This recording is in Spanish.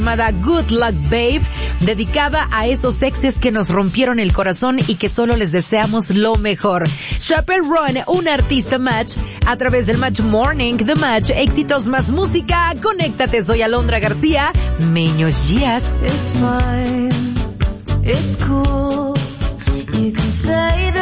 llamada Good Luck Babe, dedicada a esos exes que nos rompieron el corazón y que solo les deseamos lo mejor. Chappell Roan, un artista Match, a través del Match Morning, The Match, éxitos más música. Conéctate, soy Alondra García. Meños días. It's fine, it's cool, you can say that